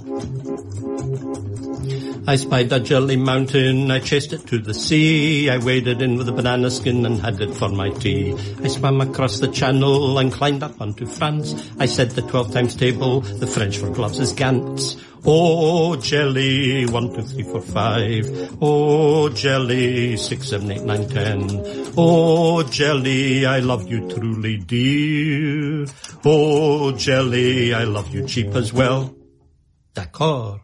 I spied a jelly mountain, I chased it to the sea. I waded in with a banana skin and had it for my tea. I swam across the channel and climbed up onto France. I said the 12 times table, the French for gloves is Gantz. Oh, jelly, 1, 2, 3, 4, 5. Oh, jelly, 6, 7, 8, 9, 10. Oh, jelly, I love you truly, dear. Oh, jelly, I love you cheap as well. D'accord.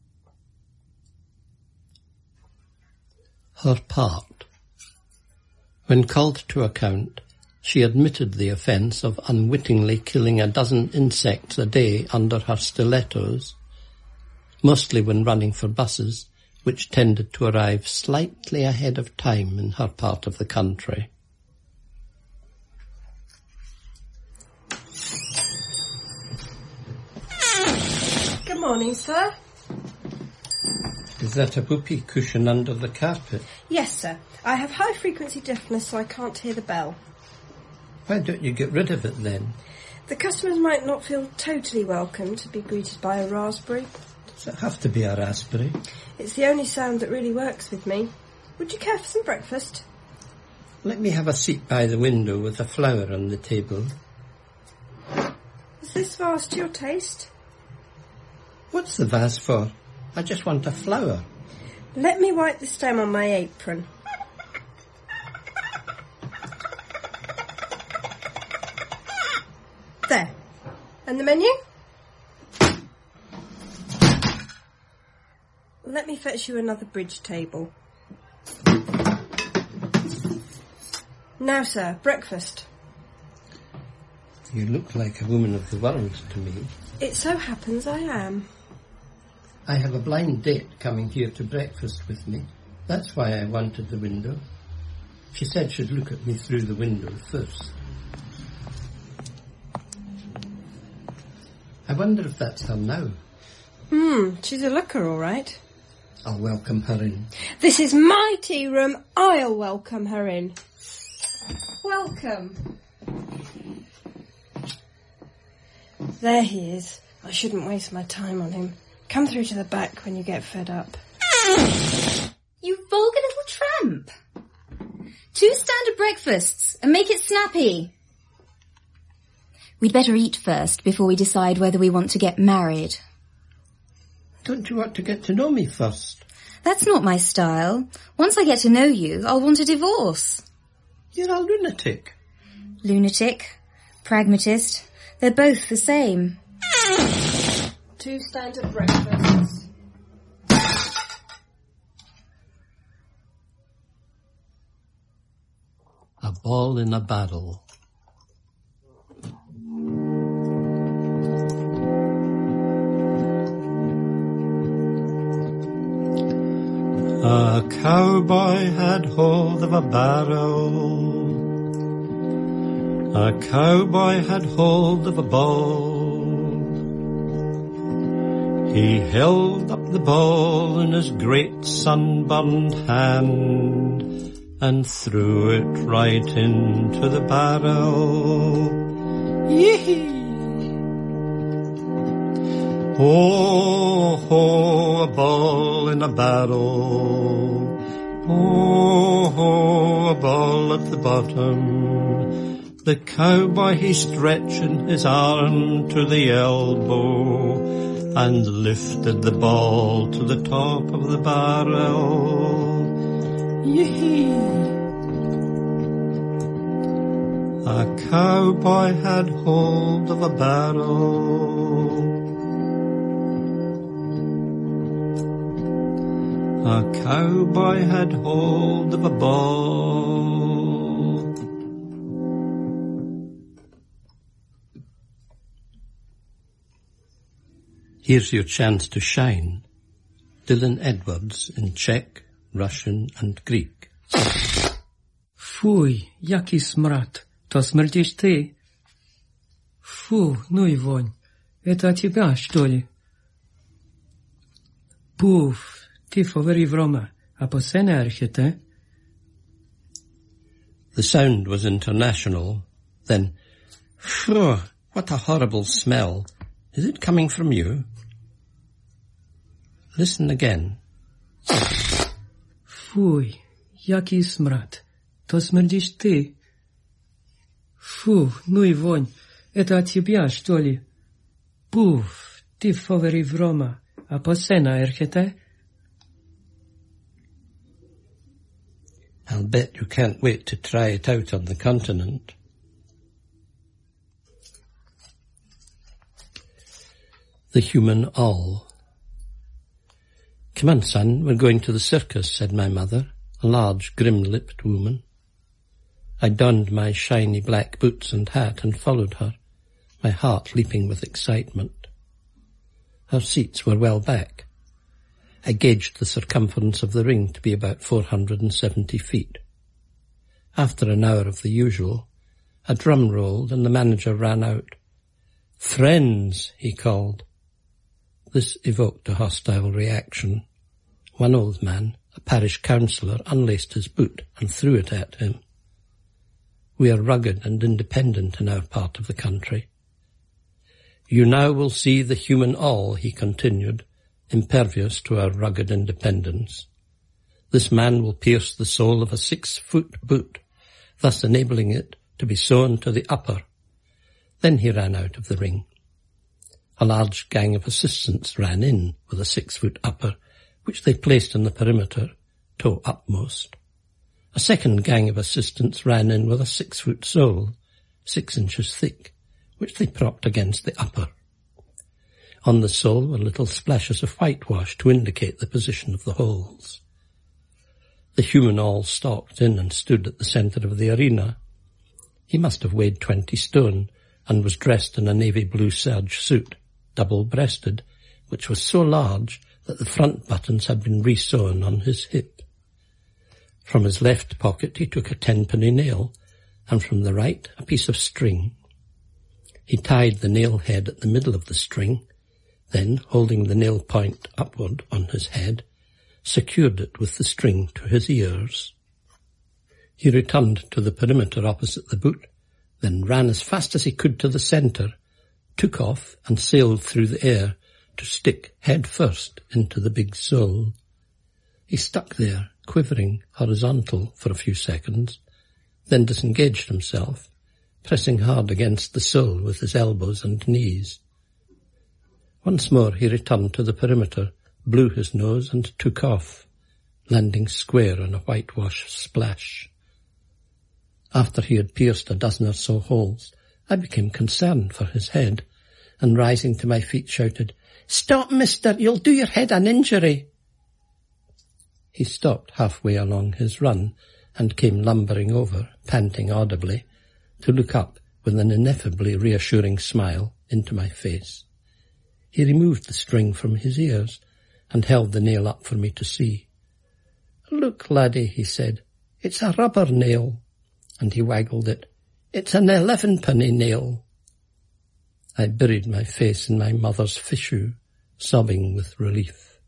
Her part. When called to account, she admitted the offence of unwittingly killing a dozen insects a day under her stilettos, mostly when running for buses, which tended to arrive slightly ahead of time in her part of the country. Good morning, sir. Is that a whoopee cushion under the carpet? Yes, sir. I have high-frequency deafness, so I can't hear the bell. Why don't you get rid of it, then? The customers might not feel totally welcome to be greeted by a raspberry. Does it have to be a raspberry? It's the only sound that really works with me. Would you care for some breakfast? Let me have a seat by the window with a flower on the table. Is this vase to your taste? What's the vase for? I just want a flower. Let me wipe the stem on my apron. There. And the menu? Let me fetch you another bridge table. Now, sir, breakfast. You look like a woman of the world to me. It so happens I am. I have a blind date coming here to breakfast with me. That's why I wanted the window. She said she'd look at me through the window first. I wonder if that's her now. She's a looker, all right. I'll welcome her in. This is my tea room. I'll welcome her in. Welcome. There he is. I shouldn't waste my time on him. Come through to the back when you get fed up. You vulgar little tramp. 2 standard breakfasts, and make it snappy. We'd better eat first before we decide whether we want to get married. Don't you want to get to know me first? That's not my style. Once I get to know you, I'll want a divorce. You're a lunatic. Lunatic, pragmatist, they're both the same. 2 standard breakfasts. A ball in a barrel. A cowboy had hold of a barrel. A cowboy had hold of a ball. He held up the ball in his great sunburned hand and threw it right into the barrel. Yee-hee! Oh, ho, a ball in a barrel. Oh, ho, a ball at the bottom. The cowboy, he stretching his arm to the elbow and lifted the ball to the top of the barrel. Yee-hee! A cowboy had hold of a barrel. A cowboy had hold of a ball. Here's your chance to shine. Dylan Edwards in Czech, Russian and Greek. Фуй, який смрад. То смердишь ты. Фу, ну и вонь. Это от тебя, что ли? Пуф, ти фовери врома. А посене архите? The sound was international. Then, phew, what a horrible smell. Is it coming from you? Listen again. Fuj, jaki smrad. To смердишь ты. Фу, ну и вонь. Это от тебя, что ли? Пуф, ты фовери в Рома. А посена эрхете? I'll bet you can't wait to try it out on the continent. The human owl. Come on, son, we're going to the circus, said my mother, a large, grim-lipped woman. I donned my shiny black boots and hat and followed her, my heart leaping with excitement. Our seats were well back. I gauged the circumference of the ring to be about 470 feet. After an hour of the usual, a drum rolled and the manager ran out. "Friends," he called. This evoked a hostile reaction. One old man, a parish councillor, unlaced his boot and threw it at him. We are rugged and independent in our part of the country. "You now will see the human owl," he continued, impervious to our rugged independence. "This man will pierce the sole of a 6-foot boot, thus enabling it to be sewn to the upper." Then he ran out of the ring. A large gang of assistants ran in with a 6-foot upper, which they placed in the perimeter, toe upmost. A second gang of assistants ran in with a 6-foot sole, 6 inches thick, which they propped against the upper. On the sole were little splashes of whitewash to indicate the position of the holes. The human owl stalked in and stood at the centre of the arena. He must have weighed 20 stone and was dressed in a navy blue serge suit, double-breasted, which was so large that the front buttons had been re-sewn on his hip. From his left pocket he took a 10-penny nail, and from the right a piece of string. He tied the nail head at the middle of the string, then, holding the nail point upward on his head, secured it with the string to his ears. He returned to the perimeter opposite the boot, then ran as fast as he could to the centre, took off and sailed through the air to stick head first into the big sole. He stuck there, quivering horizontal for a few seconds, then disengaged himself, pressing hard against the sole with his elbows and knees. Once more he returned to the perimeter, blew his nose and took off, landing square on a whitewash splash. After he had pierced a dozen or so holes, I became concerned for his head, and rising to my feet shouted, "Stop, mister, you'll do your head an injury." He stopped halfway along his run and came lumbering over, panting audibly, to look up with an ineffably reassuring smile into my face. He removed the string from his ears and held the nail up for me to see. "Look, laddie," he said, "it's a rubber nail." And he waggled it. "It's an 11-penny nail." I buried my face in my mother's fichu, sobbing with relief.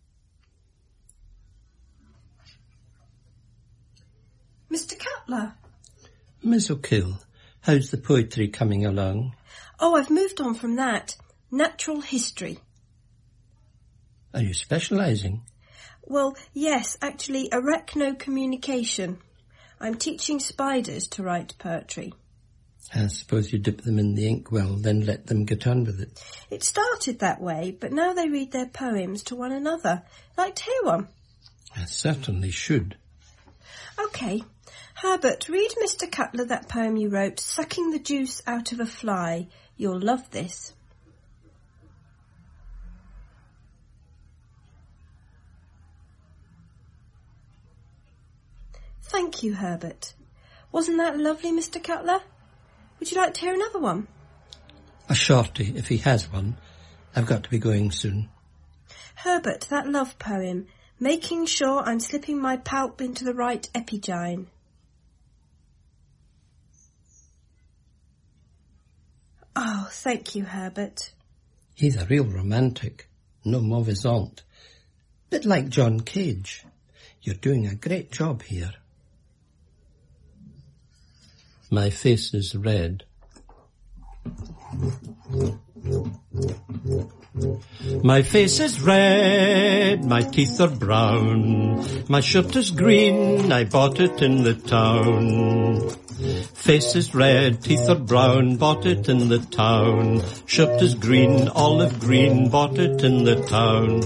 Mr. Cutler. Miss O'Kill, how's the poetry coming along? Oh, I've moved on from that. Natural history. Are you specialising? Well, yes, actually, arachno-communication. I'm teaching spiders to write poetry. I suppose you dip them in the inkwell, then let them get on with it. It started that way, but now they read their poems to one another. Like to hear one? I certainly should. OK. Herbert, read Mr. Cutler that poem you wrote, Sucking the Juice Out of a Fly. You'll love this. Thank you, Herbert. Wasn't that lovely, Mr. Cutler? Would you like to hear another one? A shorty, if he has one. I've got to be going soon. Herbert, that love poem, making sure I'm slipping my palp into the right epigyne. Oh, thank you, Herbert. He's a real romantic. No mauvais honte. Bit like John Cage. You're doing a great job here. My face is red. My face is red, my teeth are brown, my shirt is green, I bought it in the town. Face is red, teeth are brown, bought it in the town. Shirt is green, olive green, bought it in the town.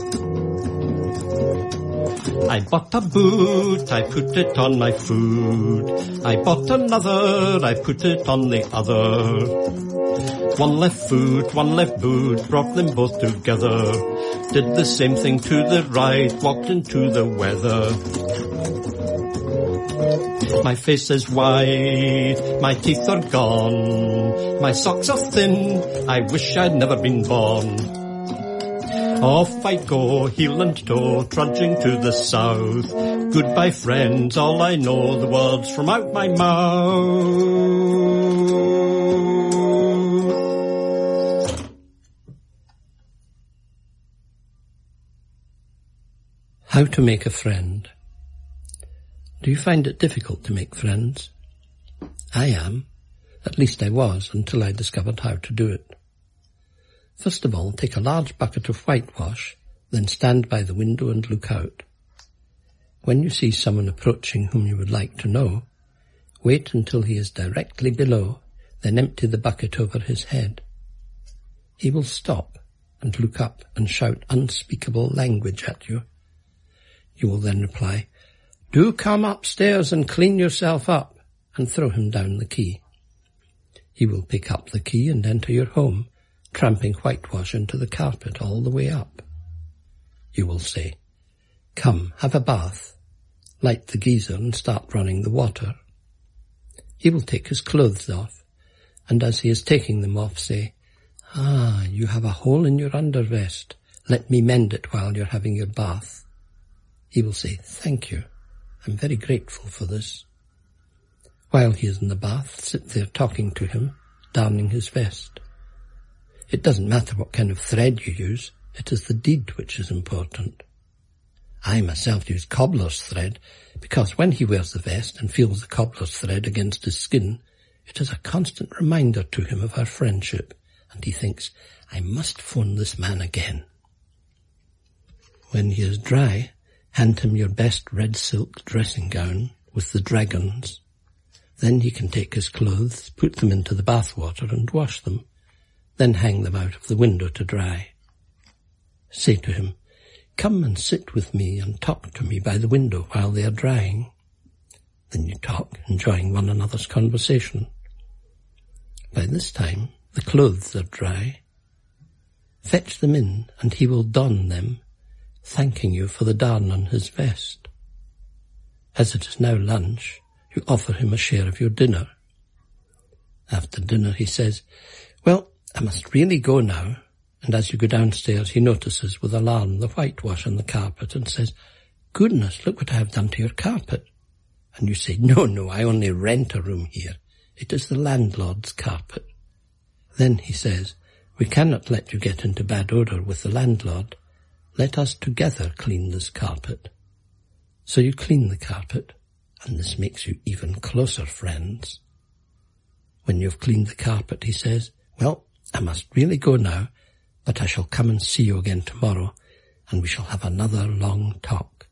I bought a boot, I put it on my food. I bought another, I put it on the other. One left foot, one left boot, brought them both together. Did the same thing to the right, walked into the weather. My face is white, my teeth are gone, my socks are thin, I wish I'd never been born. Off I go, heel and toe, trudging to the south. Goodbye friends, all I know, the world's from out my mouth. How to make a friend. Do you find it difficult to make friends? I am. At least I was until I discovered how to do it. First of all, take a large bucket of whitewash, then stand by the window and look out. When you see someone approaching whom you would like to know, wait until he is directly below, then empty the bucket over his head. He will stop and look up and shout unspeakable language at you. You will then reply, "Do come upstairs and clean yourself up," and throw him down the key. He will pick up the key and enter your home, tramping whitewash into the carpet all the way up. You will say, "Come, have a bath," light the geyser and start running the water. He will take his clothes off, and as he is taking them off, say, "Ah, you have a hole in your undervest. Let me mend it while you're having your bath." He will say, "Thank you. I'm very grateful for this." While he is in the bath, sit there talking to him, darning his vest. It doesn't matter what kind of thread you use, it is the deed which is important. I myself use cobbler's thread, because when he wears the vest and feels the cobbler's thread against his skin, it is a constant reminder to him of our friendship, and he thinks, "I must phone this man again." When he is dry, hand him your best red silk dressing gown with the dragons. Then he can take his clothes, put them into the bath water and wash them, then hang them out of the window to dry. Say to him, "Come and sit with me and talk to me by the window while they are drying." Then you talk, enjoying one another's conversation. By this time, the clothes are dry. Fetch them in, and he will don them, thanking you for the darn on his vest. As it is now lunch, you offer him a share of your dinner. After dinner he says, "Well, I must really go now," and as you go downstairs he notices with alarm the whitewash on the carpet and says, "Goodness, look what I have done to your carpet." And you say, No, I only rent a room here. It is the landlord's carpet." Then he says, "We cannot let you get into bad odour with the landlord. Let us together clean this carpet." So you clean the carpet, and this makes you even closer friends. When you've cleaned the carpet, he says, "Well, I must really go now, but I shall come and see you again tomorrow, and we shall have another long talk."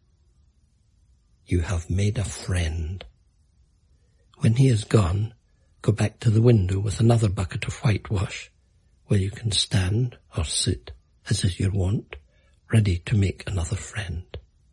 You have made a friend. When he is gone, go back to the window with another bucket of whitewash, where you can stand or sit, as is your wont, ready to make another friend.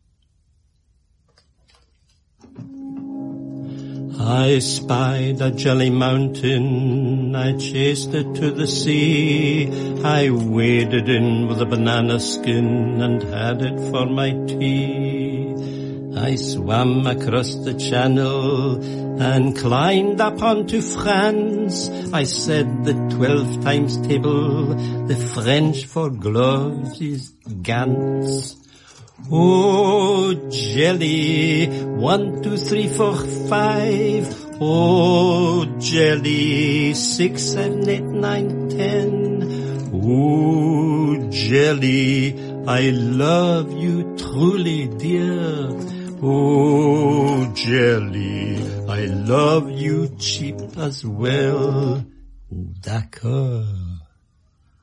I spied a jelly mountain, I chased it to the sea. I waded in with a banana skin and had it for my tea. I swam across the channel and climbed up onto France. I said the 12 times table, the French for gloves is Gantz. Oh, jelly, 1, 2, 3, 4, 5. Oh, jelly, 6, 7, 8, 9, 10. Oh, jelly, I love you truly, dear. Oh, jelly, I love you cheap as well. D'accord.